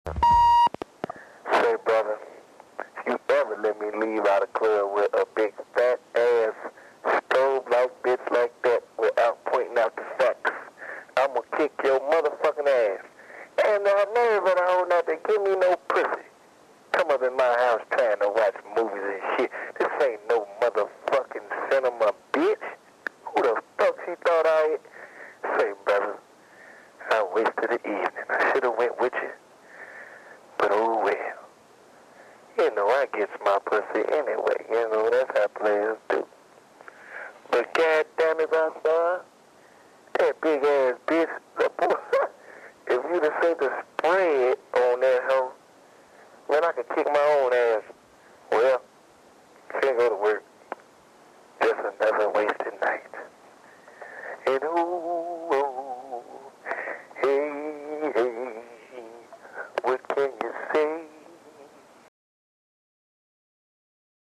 Say, brother, if you ever let me leave out of club with a big fat ass stove like bitch like that without pointing out the facts, I'm gonna kick your motherfucking ass. And I never but I don't have to give me no pussy. Come up in my house trying to watch movies and shit. This ain't no motherfucking cinema, bitch. Who the fuck she thought I... Say, brother, I wasted the evening. I should have went with you. But oh well. You know I gets my pussy anyway. You know, that's how players do. But goddamn it, I saw that big ass bitch. If you'd have seen the spread on that hoe, man, I could kick my own ass.